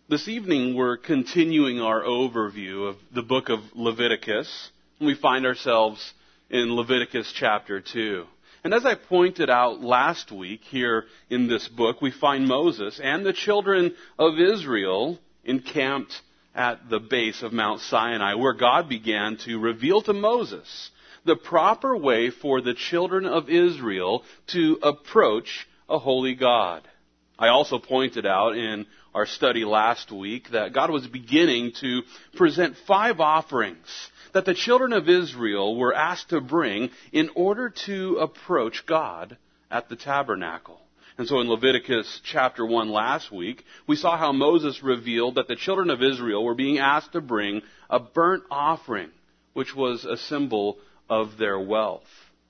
This evening we're continuing our overview of the book of Leviticus. We find ourselves in Leviticus chapter 2. And as I pointed out last week here in this book, we find Moses and the children of Israel encamped at the base of Mount Sinai, where God began to reveal to Moses the proper way for the children of Israel to approach a holy God. I also pointed out in our study last week that God was beginning to present 5 offerings that the children of Israel were asked to bring in order to approach God at the tabernacle. And so in Leviticus chapter 1 last week, we saw how Moses revealed that the children of Israel were being asked to bring a burnt offering, which was a symbol of their wealth.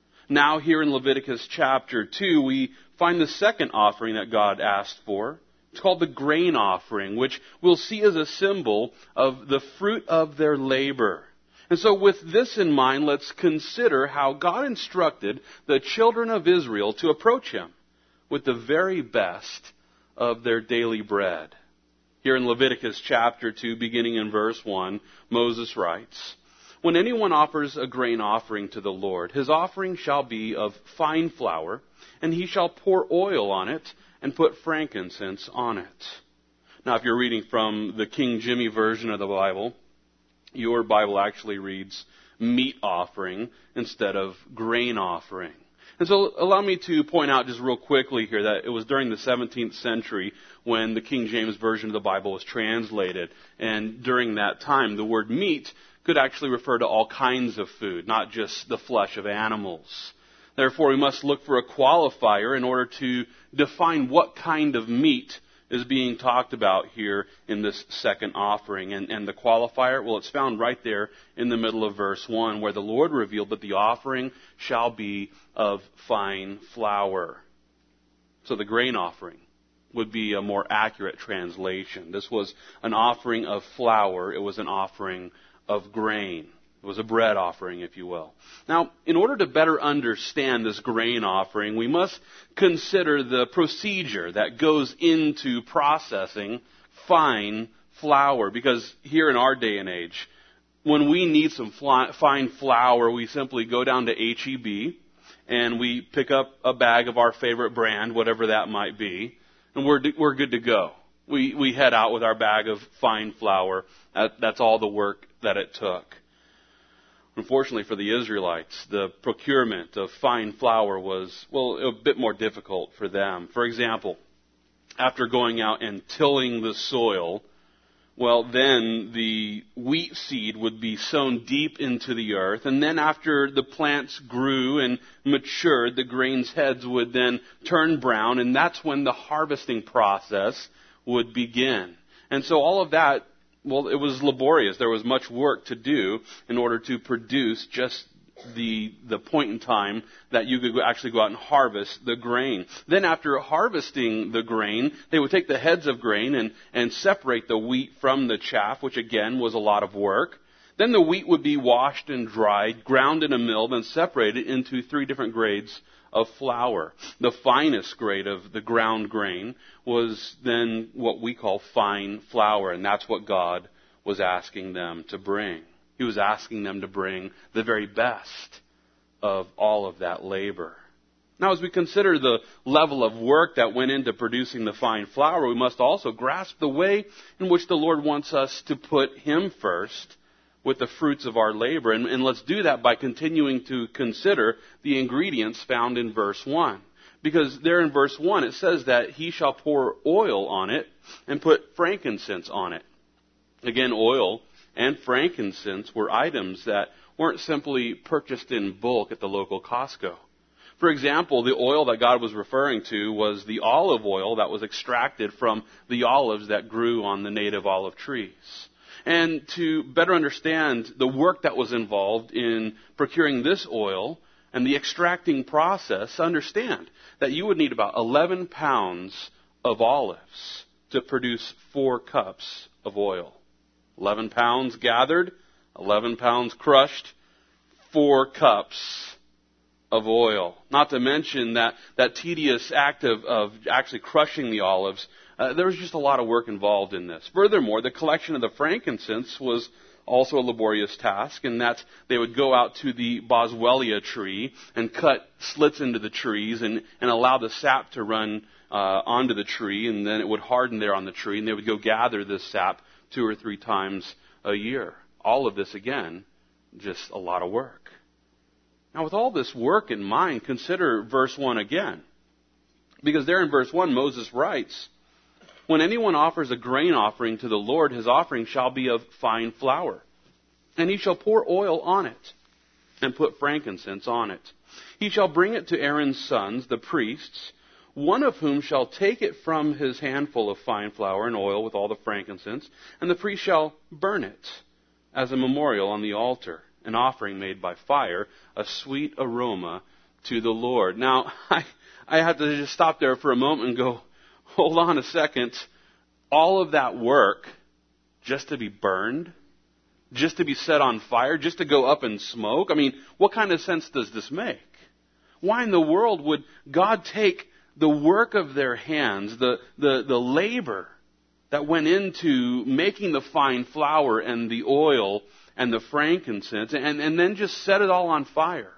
Now here in Leviticus chapter 2, we find the second offering that God asked for. It's called the grain offering, which we'll see as a symbol of the fruit of their labor. And so with this in mind, let's consider how God instructed the children of Israel to approach Him with the very best of their daily bread. Here in Leviticus chapter 2, beginning in verse 1, Moses writes, "When anyone offers a grain offering to the Lord, his offering shall be of fine flour, and he shall pour oil on it and put frankincense on it." Now, if you're reading from the King Jimmy version of the Bible, your Bible actually reads meat offering instead of grain offering. And so allow me to point out just real quickly here that it was during the 17th century when the King James Version of the Bible was translated. And during that time, the word meat could actually refer to all kinds of food, not just the flesh of animals. Therefore, we must look for a qualifier in order to define what kind of meat is being talked about here in this second offering. And the qualifier, well, it's found right there in the middle of verse 1, where the Lord revealed that the offering shall be of fine flour. So the grain offering would be a more accurate translation. This was an offering of flour. It was an offering of grain. It was a bread offering, if you will. Now, in order to better understand this grain offering, we must consider the procedure that goes into processing fine flour. Because here in our day and age, when we need some fine flour, we simply go down to H-E-B and we pick up a bag of our favorite brand, whatever that might be, and we're good to go. We head out with our bag of fine flour. That's all the work that it took. Unfortunately for the Israelites, the procurement of fine flour was, a bit more difficult for them. For example, after going out and tilling the soil, then the wheat seed would be sown deep into the earth. And then after the plants grew and matured, the grain's heads would then turn brown. And that's when the harvesting process would begin. And so all of that, it was laborious. There was much work to do in order to produce just the point in time that you could actually go out and harvest the grain. Then after harvesting the grain, they would take the heads of grain and separate the wheat from the chaff, which again was a lot of work. Then the wheat would be washed and dried, ground in a mill, then separated into 3 different grades of flour. The finest grade of the ground grain was then what we call fine flour, and that's what God was asking them to bring. He was asking them to bring the very best of all of that labor. Now, as we consider the level of work that went into producing the fine flour, we must also grasp the way in which the Lord wants us to put Him first with the fruits of our labor. And let's do that by continuing to consider the ingredients found in verse 1. Because there in verse 1 it says that He shall pour oil on it and put frankincense on it. Again, oil and frankincense were items that weren't simply purchased in bulk at the local Costco. For example, the oil that God was referring to was the olive oil that was extracted from the olives that grew on the native olive trees. And to better understand the work that was involved in procuring this oil and the extracting process, understand that you would need about 11 pounds of olives to produce 4 cups of oil. 11 pounds gathered, 11 pounds crushed, 4 cups of oil. Not to mention that tedious act of actually crushing the olives There was just a lot of work involved in this. Furthermore, the collection of the frankincense was also a laborious task, in that they would go out to the boswellia tree and cut slits into the trees and allow the sap to run onto the tree, and then it would harden there on the tree, and they would go gather this sap 2 or 3 times a year. All of this, again, just a lot of work. Now, with all this work in mind, consider verse 1 again. Because there in verse 1, Moses writes, "When anyone offers a grain offering to the Lord, his offering shall be of fine flour. And he shall pour oil on it, and put frankincense on it. He shall bring it to Aaron's sons, the priests, one of whom shall take it from his handful of fine flour and oil with all the frankincense, and the priest shall burn it as a memorial on the altar, an offering made by fire, a sweet aroma to the Lord." Now, I have to just stop there for a moment and go, hold on a second. All of that work just to be burned? Just to be set on fire? Just to go up in smoke? I mean, what kind of sense does this make? Why in the world would God take the work of their hands, the labor that went into making the fine flour and the oil and the frankincense, and then just set it all on fire?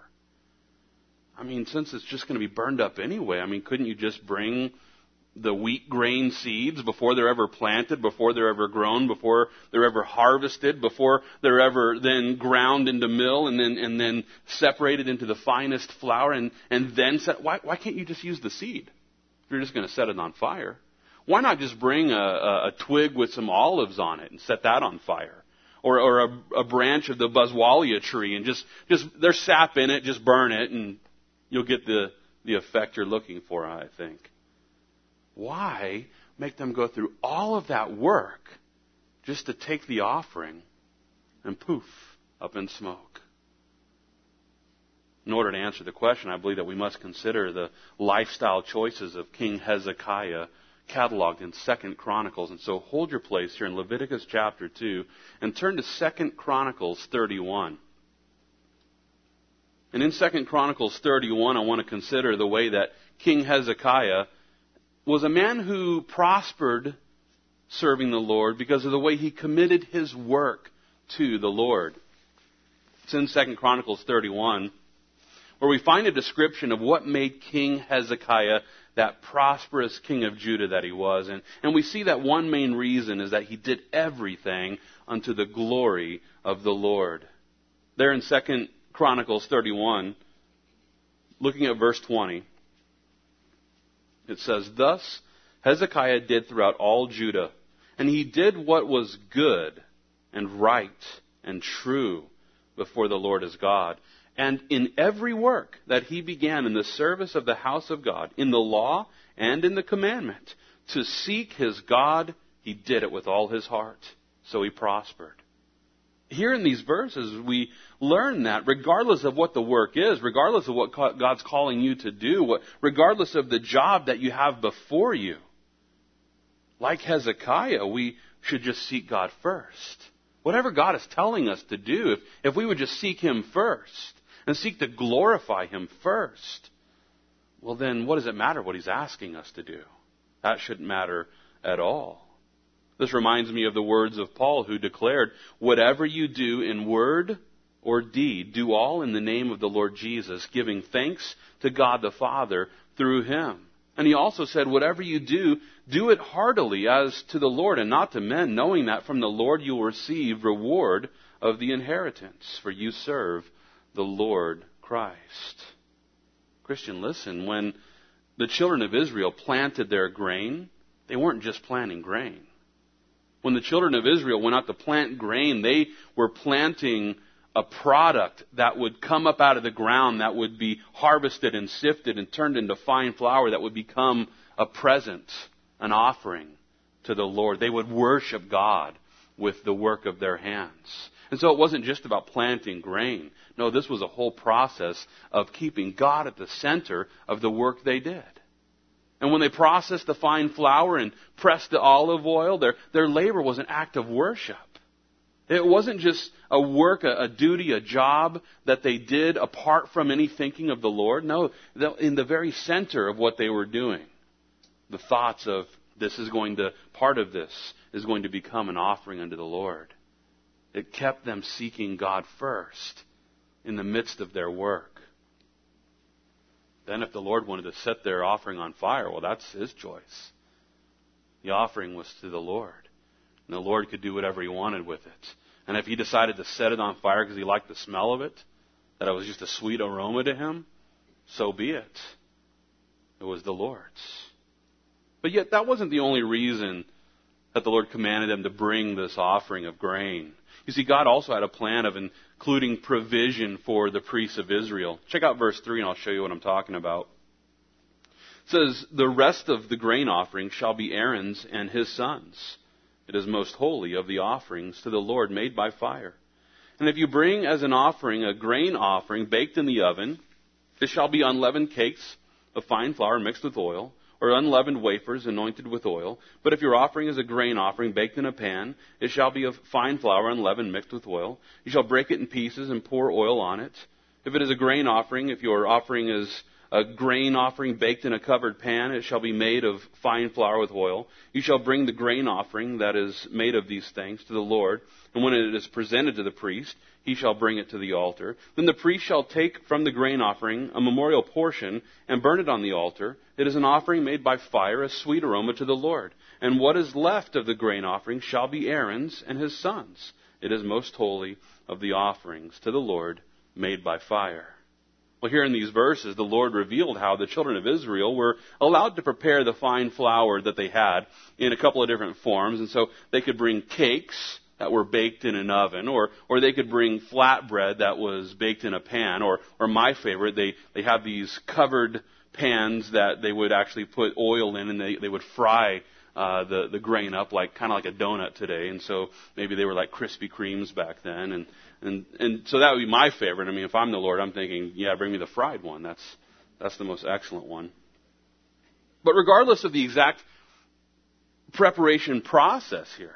I mean, since it's just going to be burned up anyway, I mean, couldn't you just bring the wheat grain seeds before they're ever planted, before they're ever grown, before they're ever harvested, before they're ever then ground into mill and then separated into the finest flour and then set? Why can't you just use the seed if you're just going to set it on fire? Why not just bring a twig with some olives on it and set that on fire? Or a branch of the boswellia tree and just there's sap in it, just burn it and you'll get the effect you're looking for, I think. Why make them go through all of that work just to take the offering and poof, up in smoke? In order to answer the question, I believe that we must consider the lifestyle choices of King Hezekiah cataloged in 2 Chronicles. And so hold your place here in Leviticus chapter 2 and turn to 2 Chronicles 31. And in 2 Chronicles 31, I want to consider the way that King Hezekiah was a man who prospered serving the Lord because of the way he committed his work to the Lord. It's in 2 Chronicles 31, where we find a description of what made King Hezekiah that prosperous king of Judah that he was. And we see that one main reason is that he did everything unto the glory of the Lord. There in 2 Chronicles 31, looking at verse 20, it says, "Thus Hezekiah did throughout all Judah, and he did what was good and right and true before the Lord his God. And in every work that he began in the service of the house of God, in the law and in the commandment, to seek his God, he did it with all his heart. So he prospered." Here in these verses, we learn that regardless of what the work is, regardless of what God's calling you to do, regardless of the job that you have before you, like Hezekiah, we should just seek God first. Whatever God is telling us to do, if we would just seek him first and seek to glorify him first, well then what does it matter what he's asking us to do? That shouldn't matter at all. This reminds me of the words of Paul, who declared, "Whatever you do in word or deed, do all in the name of the Lord Jesus, giving thanks to God the Father through him." And he also said, "Whatever you do, do it heartily as to the Lord and not to men, knowing that from the Lord you will receive reward of the inheritance, for you serve the Lord Christ." Christian, listen, when the children of Israel planted their grain, they weren't just planting grain. When the children of Israel went out to plant grain, they were planting a product that would come up out of the ground, that would be harvested and sifted and turned into fine flour, that would become a present, an offering to the Lord. They would worship God with the work of their hands. And so it wasn't just about planting grain. No, this was a whole process of keeping God at the center of the work they did. And when they processed the fine flour and pressed the olive oil, their labor was an act of worship. It wasn't just a work, a duty, a job that they did apart from any thinking of the Lord. No, in the very center of what they were doing, the thoughts of part of this is going to become an offering unto the Lord. It kept them seeking God first in the midst of their work. Then if the Lord wanted to set their offering on fire, well, that's His choice. The offering was to the Lord. And the Lord could do whatever He wanted with it. And if He decided to set it on fire because He liked the smell of it, that it was just a sweet aroma to Him, so be it. It was the Lord's. But yet that wasn't the only reason that the Lord commanded them to bring this offering of grain. You see, God also had a plan of including provision for the priests of Israel. Check out verse 3 and I'll show you what I'm talking about. It says, the rest of the grain offering shall be Aaron's and his sons. It is most holy of the offerings to the Lord made by fire. And if you bring as an offering a grain offering baked in the oven, it shall be unleavened cakes of fine flour mixed with oil, or unleavened wafers anointed with oil. But if your offering is a grain offering baked in a pan, it shall be of fine flour unleavened mixed with oil. You shall break it in pieces and pour oil on it. If it is a grain offering, if your offering is a grain offering baked in a covered pan, it shall be made of fine flour with oil. You shall bring the grain offering that is made of these things to the Lord, and when it is presented to the priest, he shall bring it to the altar. Then the priest shall take from the grain offering a memorial portion and burn it on the altar. It is an offering made by fire, a sweet aroma to the Lord. And what is left of the grain offering shall be Aaron's and his sons. It is most holy of the offerings to the Lord made by fire. Well, here in these verses, the Lord revealed how the children of Israel were allowed to prepare the fine flour that they had in a couple of different forms. And so they could bring cakes that were baked in an oven, or they could bring flatbread that was baked in a pan, or my favorite, they have these covered pans that they would actually put oil in, and they would fry the grain up kind of like a donut today. And so maybe they were like Krispy Kremes back then, and so that would be my favorite. I mean, if I'm the Lord, I'm thinking, yeah, bring me the fried one. That's the most excellent one. But regardless of the exact preparation process here,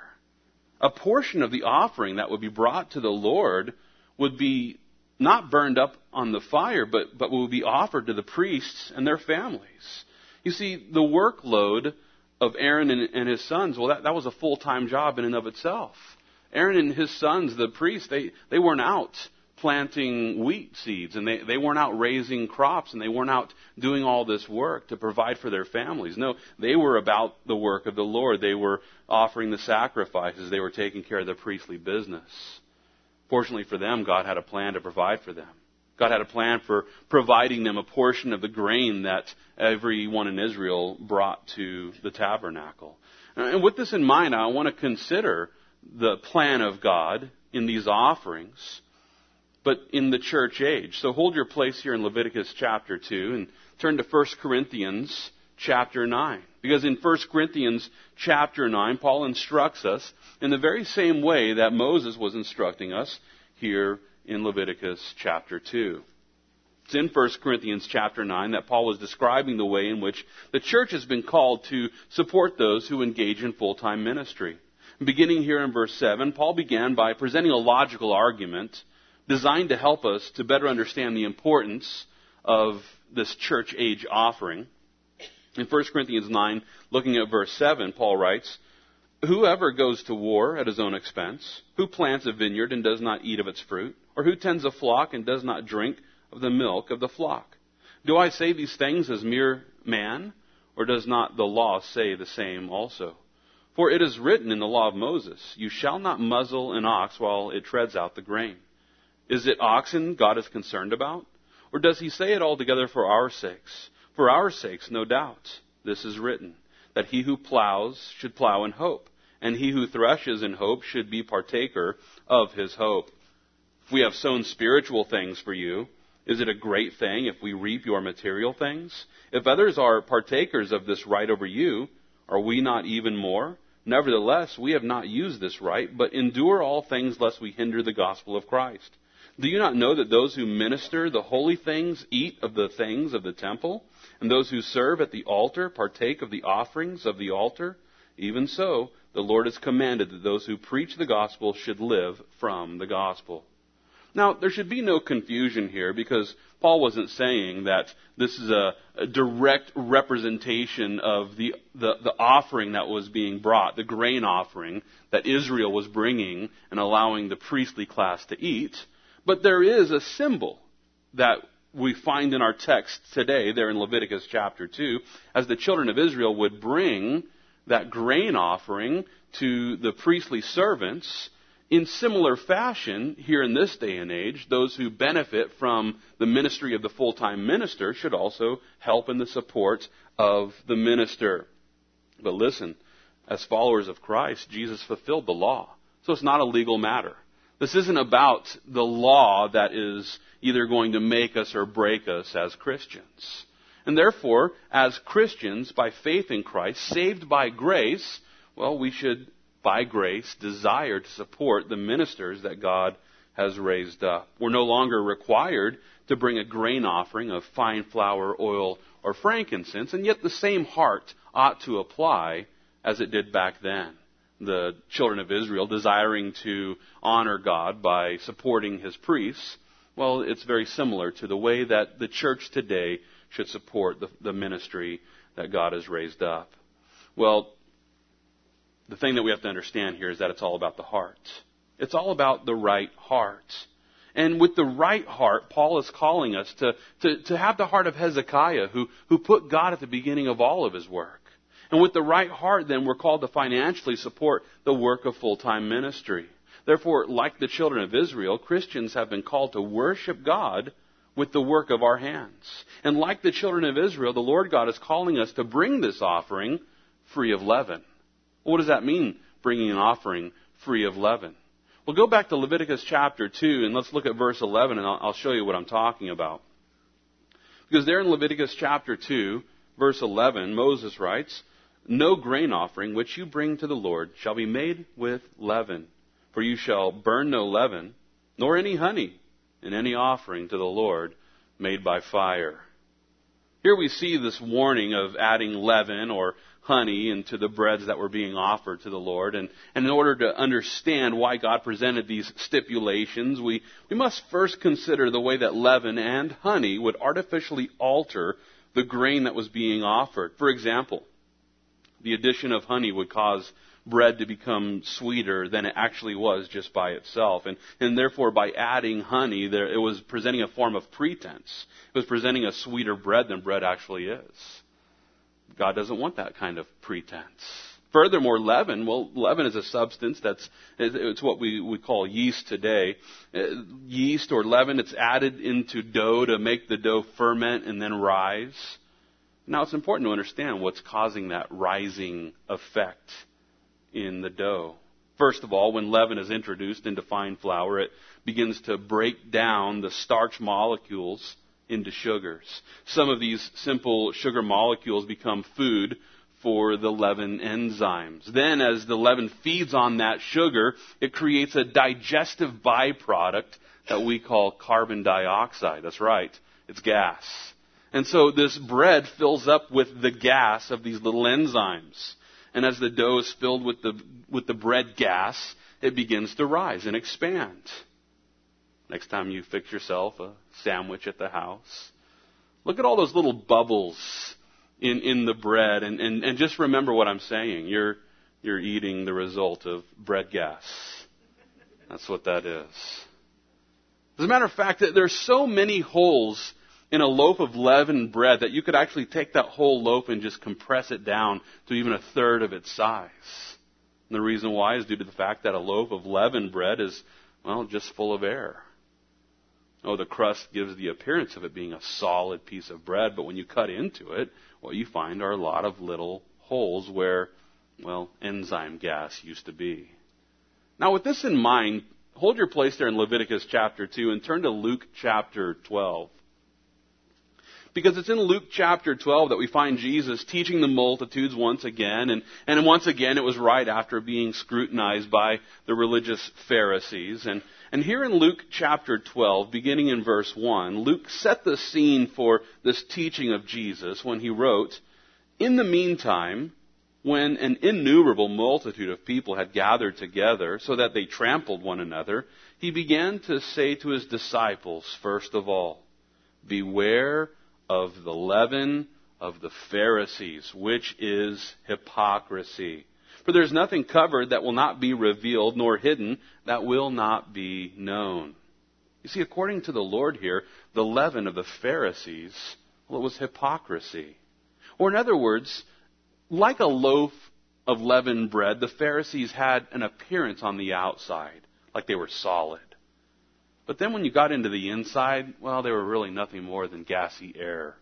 a portion of the offering that would be brought to the Lord would be not burned up on the fire, but would be offered to the priests and their families. You see, the workload of Aaron and his sons, well, that was a full-time job in and of itself. Aaron and his sons, the priests, they weren't out planting wheat seeds, and they weren't out raising crops, and they weren't out doing all this work to provide for their families. No, they were about the work of the Lord. They were offering the sacrifices. They were taking care of the priestly business. Fortunately for them, God had a plan to provide for them. God had a plan for providing them a portion of the grain that everyone in Israel brought to the tabernacle. And with this in mind, I want to consider the plan of God in these offerings, but in the church age. So hold your place here in Leviticus chapter 2 and turn to 1 Corinthians chapter 9. Because in 1 Corinthians chapter 9, Paul instructs us in the very same way that Moses was instructing us here in Leviticus chapter 2. It's in 1 Corinthians chapter 9 that Paul was describing the way in which the church has been called to support those who engage in full-time ministry. Beginning here in verse 7, Paul began by presenting a logical argument designed to help us to better understand the importance of this church age offering. In 1 Corinthians 9, looking at verse 7, Paul writes, "Whoever goes to war at his own expense, who plants a vineyard and does not eat of its fruit, or who tends a flock and does not drink of the milk of the flock. Do I say these things as mere man, or does not the law say the same also? For it is written in the law of Moses, you shall not muzzle an ox while it treads out the grain. Is it oxen God is concerned about? Or does he say it altogether for our sakes? For our sakes, no doubt. This is written, that he who plows should plow in hope, and he who threshes in hope should be partaker of his hope. If we have sown spiritual things for you, is it a great thing if we reap your material things? If others are partakers of this right over you, are we not even more? Nevertheless, we have not used this right, but endure all things lest we hinder the gospel of Christ. Do you not know that those who minister the holy things eat of the things of the temple, and those who serve at the altar partake of the offerings of the altar? Even so, the Lord has commanded that those who preach the gospel should live from the gospel." Now, there should be no confusion here because Paul wasn't saying that this is a direct representation of the offering that was being brought, the grain offering that Israel was bringing and allowing the priestly class to eat. But there is a symbol that we find in our text today, there in Leviticus chapter 2, as the children of Israel would bring that grain offering to the priestly servants. In similar fashion, here in this day and age, those who benefit from the ministry of the full-time minister should also help in the support of the minister. But listen, as followers of Christ, Jesus fulfilled the law. So it's not a legal matter. This isn't about the law that is either going to make us or break us as Christians. And therefore, as Christians, by faith in Christ, saved by grace, well, we should, by grace, desire to support the ministers that God has raised up. We're no longer required to bring a grain offering of fine flour, oil, or frankincense, and yet the same heart ought to apply as it did back then. The children of Israel desiring to honor God by supporting His priests, well, it's very similar to the way that the church today should support the ministry that God has raised up. Well, the thing that we have to understand here is that it's all about the heart. It's all about the right heart. And with the right heart, Paul is calling us to have the heart of Hezekiah, who put God at the beginning of all of his work. And with the right heart, then, we're called to financially support the work of full-time ministry. Therefore, like the children of Israel, Christians have been called to worship God with the work of our hands. And like the children of Israel, the Lord God is calling us to bring this offering free of leaven. What does that mean, bringing an offering free of leaven? Well, go back to Leviticus chapter 2, and let's look at verse 11, and I'll show you what I'm talking about. Because there in Leviticus chapter 2, verse 11, Moses writes, "No grain offering which you bring to the Lord shall be made with leaven, for you shall burn no leaven, nor any honey in any offering to the Lord made by fire." Here we see this warning of adding leaven or honey into the breads that were being offered to the Lord. And in order to understand why God presented these stipulations, we must first consider the way that leaven and honey would artificially alter the grain that was being offered. For example, the addition of honey would cause bread to become sweeter than it actually was just by itself. And therefore, by adding honey, it was presenting a form of pretense. It was presenting a sweeter bread than bread actually is. God doesn't want that kind of pretense. Furthermore, leaven is a substance it's what we call yeast today. Yeast or leaven, it's added into dough to make the dough ferment and then rise. Now, it's important to understand what's causing that rising effect in the dough. First of all, when leaven is introduced into fine flour, it begins to break down the starch molecules into sugars. Some of these simple sugar molecules become food for the leaven enzymes. Then, as the leaven feeds on that sugar, it creates a digestive byproduct that we call carbon dioxide. That's right, it's gas. And so this bread fills up with the gas of these little enzymes. And as the dough is filled with the bread gas, it begins to rise and expand. Next time you fix yourself a sandwich at the house, look at all those little bubbles in the bread, and just remember what I'm saying. You're eating the result of bread gas. That's what that is. As a matter of fact, there's so many holes in a loaf of leavened bread that you could actually take that whole loaf and just compress it down to even a third of its size. And the reason why is due to the fact that a loaf of leavened bread is, just full of air. Oh, the crust gives the appearance of it being a solid piece of bread, but when you cut into it, what you find are a lot of little holes where, enzyme gas used to be. Now, with this in mind, hold your place there in Leviticus chapter 2 and turn to Luke chapter 12. Because it's in Luke chapter 12 that we find Jesus teaching the multitudes once again. And once again, it was right after being scrutinized by the religious Pharisees. And here in Luke chapter 12, beginning in verse 1, Luke set the scene for this teaching of Jesus when he wrote, "In the meantime, when an innumerable multitude of people had gathered together so that they trampled one another, he began to say to his disciples, first of all, beware of the leaven of the Pharisees, which is hypocrisy. For there is nothing covered that will not be revealed, nor hidden that will not be known. You see, according to the Lord here, the leaven of the Pharisees, well, it was hypocrisy. Or in other words, like a loaf of leavened bread, the Pharisees had an appearance on the outside, like they were solid. But then when you got into the inside, well, they were really nothing more than gassy air.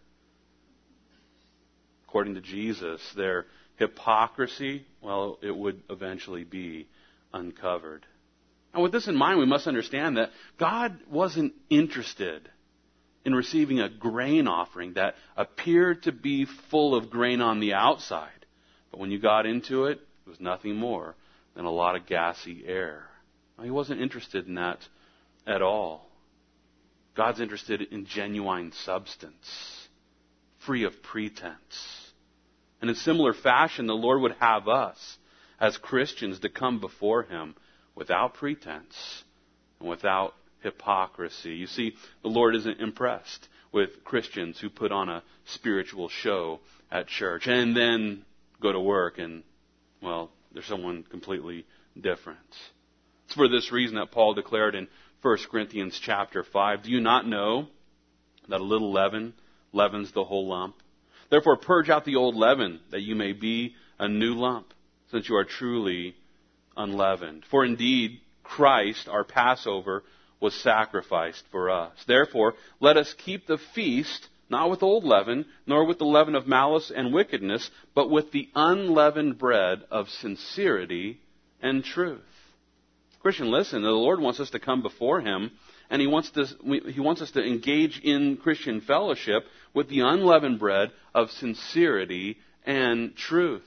According to Jesus, their hypocrisy, well, it would eventually be uncovered. And with this in mind, we must understand that God wasn't interested in receiving a grain offering that appeared to be full of grain on the outside. But when you got into it, it was nothing more than a lot of gassy air. Now, he wasn't interested in that at all. God's interested in genuine substance, free of pretense. And in similar fashion, the Lord would have us as Christians to come before Him without pretense and without hypocrisy. You see, the Lord isn't impressed with Christians who put on a spiritual show at church and then go to work and, well, they're someone completely different. It's for this reason that Paul declared in 1 Corinthians chapter 5, do you not know that a little leaven leavens the whole lump? Therefore purge out the old leaven, that you may be a new lump, since you are truly unleavened. For indeed, Christ, our Passover, was sacrificed for us. Therefore, let us keep the feast, not with old leaven, nor with the leaven of malice and wickedness, but with the unleavened bread of sincerity and truth. Christian, listen, the Lord wants us to come before Him, and He wants us to engage in Christian fellowship with the unleavened bread of sincerity and truth.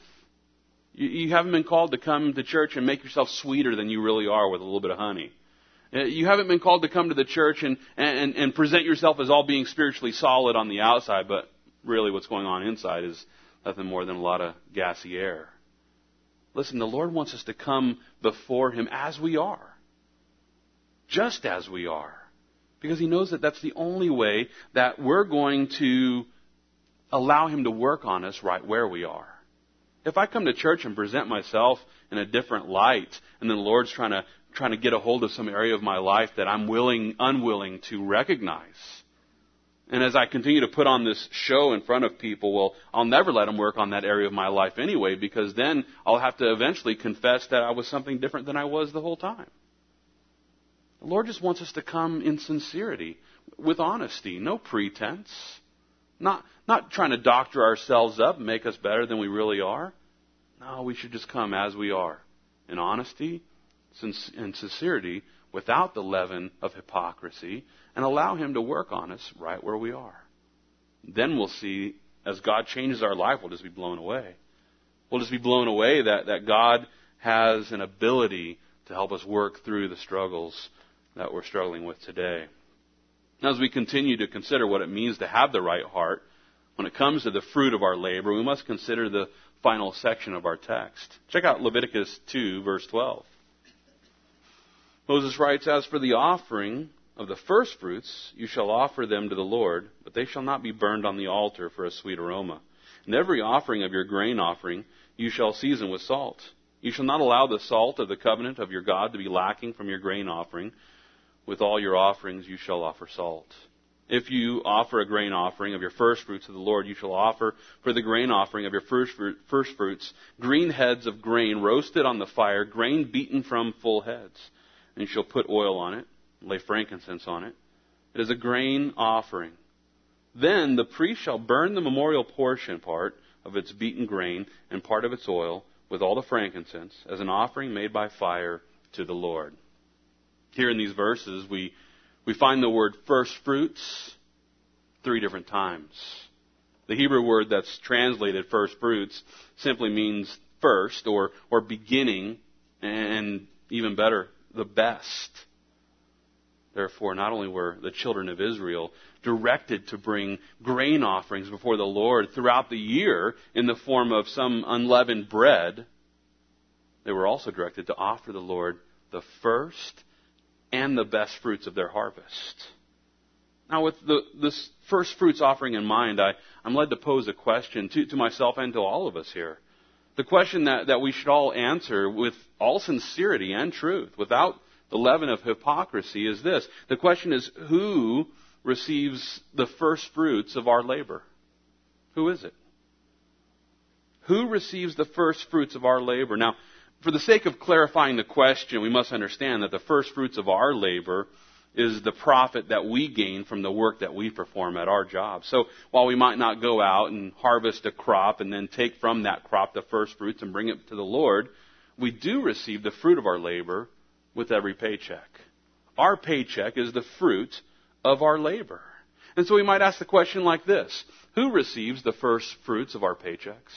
You haven't been called to come to church and make yourself sweeter than you really are with a little bit of honey. You haven't been called to come to the church and present yourself as all being spiritually solid on the outside, but really what's going on inside is nothing more than a lot of gassy air. Listen, the Lord wants us to come before Him as we are. Just as we are. Because He knows that that's the only way that we're going to allow Him to work on us right where we are. If I come to church and present myself in a different light, and then the Lord's trying to get a hold of some area of my life that I'm unwilling to recognize, and as I continue to put on this show in front of people, well, I'll never let Him work on that area of my life anyway, because then I'll have to eventually confess that I was something different than I was the whole time. The Lord just wants us to come in sincerity, with honesty, no pretense. Not trying to doctor ourselves up and make us better than we really are. No, we should just come as we are, in honesty and sincerity, without the leaven of hypocrisy, and allow Him to work on us right where we are. Then we'll see, as God changes our life, we'll just be blown away. We'll just be blown away that God has an ability to help us work through the struggles that we're struggling with today. Now, as we continue to consider what it means to have the right heart, when it comes to the fruit of our labor, we must consider the final section of our text. Check out Leviticus 2, verse 12. Moses writes, as for the offering of the first fruits, you shall offer them to the Lord, but they shall not be burned on the altar for a sweet aroma. And every offering of your grain offering you shall season with salt. You shall not allow the salt of the covenant of your God to be lacking from your grain offering. With all your offerings you shall offer salt. If you offer a grain offering of your first fruits to the Lord, you shall offer for the grain offering of your first fruits green heads of grain roasted on the fire, grain beaten from full heads. And you shall put oil on it, lay frankincense on it. It is a grain offering. Then the priest shall burn the memorial portion part of its beaten grain and part of its oil with all the frankincense as an offering made by fire to the Lord. Here in these verses, we find the word first fruits 3 different times. The Hebrew word that's translated first fruits simply means first or beginning, and even better, the best. Therefore, not only were the children of Israel directed to bring grain offerings before the Lord throughout the year in the form of some unleavened bread, they were also directed to offer the Lord the first and the best fruits of their harvest. Now, with this first fruits offering in mind, I'm led to pose a question to myself and to all of us here. The question that we should all answer with all sincerity and truth, without the leaven of hypocrisy, is this. The question is, who receives the first fruits of our labor? Who is it? Who receives the first fruits of our labor? Now, for the sake of clarifying the question, we must understand that the first fruits of our labor is the profit that we gain from the work that we perform at our job. So while we might not go out and harvest a crop and then take from that crop the first fruits and bring it to the Lord, we do receive the fruit of our labor with every paycheck. Our paycheck is the fruit of our labor. And so we might ask the question like this: who receives the first fruits of our paychecks?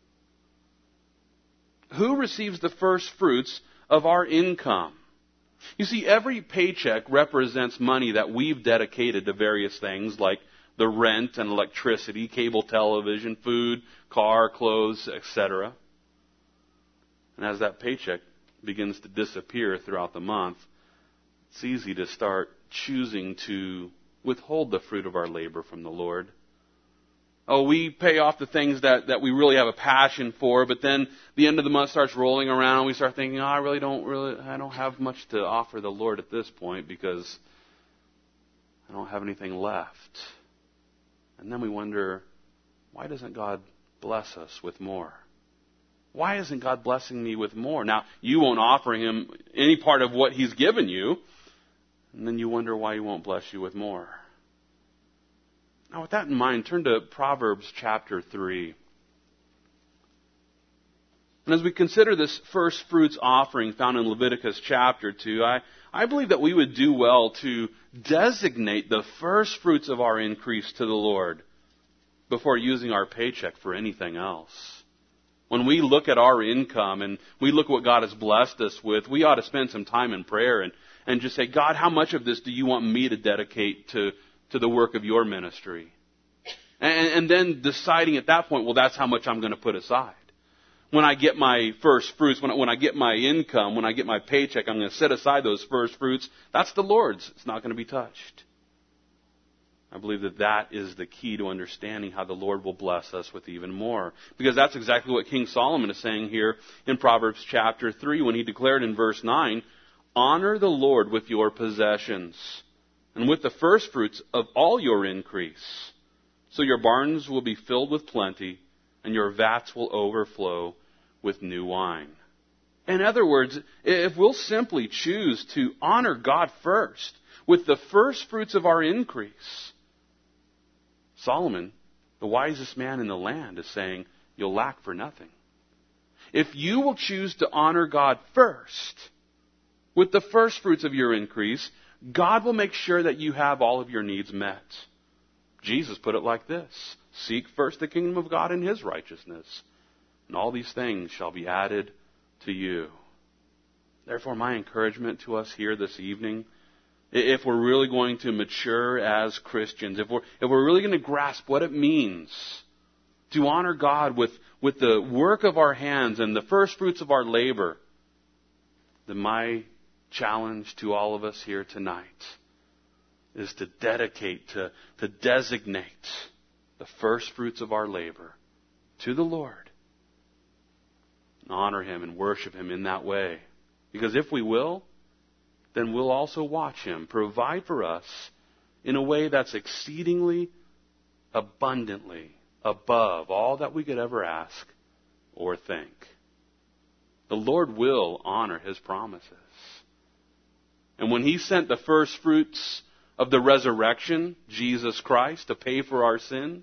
Who receives the first fruits of our income? You see, every paycheck represents money that we've dedicated to various things like the rent and electricity, cable television, food, car, clothes, etc. And as that paycheck begins to disappear throughout the month, it's easy to start choosing to withhold the fruit of our labor from the Lord. Oh, we pay off the things that we really have a passion for, but then the end of the month starts rolling around and we start thinking, I don't have much to offer the Lord at this point because I don't have anything left. And then we wonder, why doesn't God bless us with more? Why isn't God blessing me with more? Now, you won't offer Him any part of what He's given you, and then you wonder why He won't bless you with more. Now, with that in mind, turn to Proverbs chapter 3. And as we consider this first fruits offering found in Leviticus chapter 2, I believe that we would do well to designate the first fruits of our increase to the Lord before using our paycheck for anything else. When we look at our income and we look at what God has blessed us with, we ought to spend some time in prayer and just say, God, how much of this do you want me to dedicate to the work of your ministry? And then deciding at that point, well, that's how much I'm going to put aside. When I get my first fruits, when I get my income, when I get my paycheck, I'm going to set aside those first fruits. That's the Lord's. It's not going to be touched. I believe that is the key to understanding how the Lord will bless us with even more. Because that's exactly what King Solomon is saying here in Proverbs chapter 3 when he declared in verse 9, honor the Lord with your possessions and with the first fruits of all your increase. So your barns will be filled with plenty and your vats will overflow with new wine. In other words, if we'll simply choose to honor God first with the first fruits of our increase, Solomon, the wisest man in the land, is saying, you'll lack for nothing. If you will choose to honor God first with the first fruits of your increase, God will make sure that you have all of your needs met. Jesus put it like this: seek first the kingdom of God and His righteousness, and all these things shall be added to you. Therefore, my encouragement to us here this evening, if we're really going to mature as Christians, if we're really going to grasp what it means to honor God with the work of our hands and the first fruits of our labor, then my challenge to all of us here tonight is to dedicate, to designate the first fruits of our labor to the Lord and honor Him and worship Him in that way. Because if we will, then we'll also watch Him provide for us in a way that's exceedingly, abundantly above all that we could ever ask or think. The Lord will honor His promises. And when He sent the first fruits of the resurrection, Jesus Christ, to pay for our sins,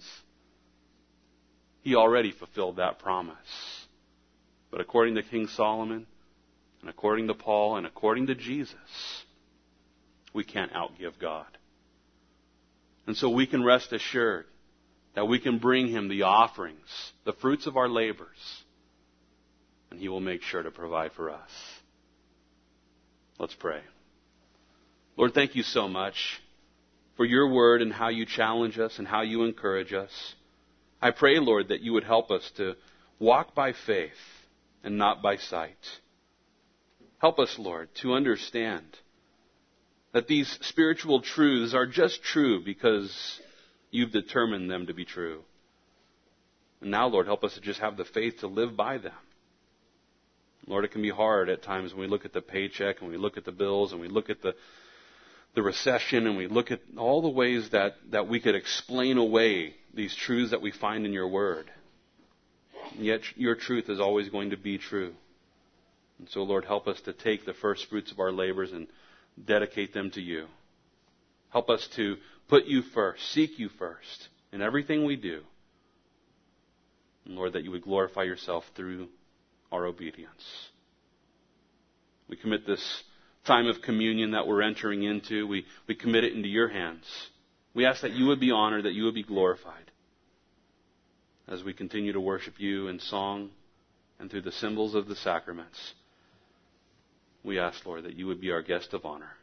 He already fulfilled that promise. But according to King Solomon, and according to Paul, and according to Jesus, we can't outgive God. And so we can rest assured that we can bring Him the offerings, the fruits of our labors, and He will make sure to provide for us. Let's pray. Lord, thank you so much for your word and how you challenge us and how you encourage us. I pray, Lord, that you would help us to walk by faith and not by sight. Help us, Lord, to understand that these spiritual truths are just true because you've determined them to be true. And now, Lord, help us to just have the faith to live by them. Lord, it can be hard at times when we look at the paycheck and we look at the bills and we look at the recession and we look at all the ways that we could explain away these truths that we find in your word. And yet your truth is always going to be true. And so, Lord, help us to take the first fruits of our labors and dedicate them to you. Help us to put you first, seek you first in everything we do. And Lord, that you would glorify yourself through our obedience. We commit this time of communion that we're entering into. We commit it into your hands. We ask that you would be honored, that you would be glorified as we continue to worship you in song and through the symbols of the sacraments. We ask, Lord, that you would be our guest of honor.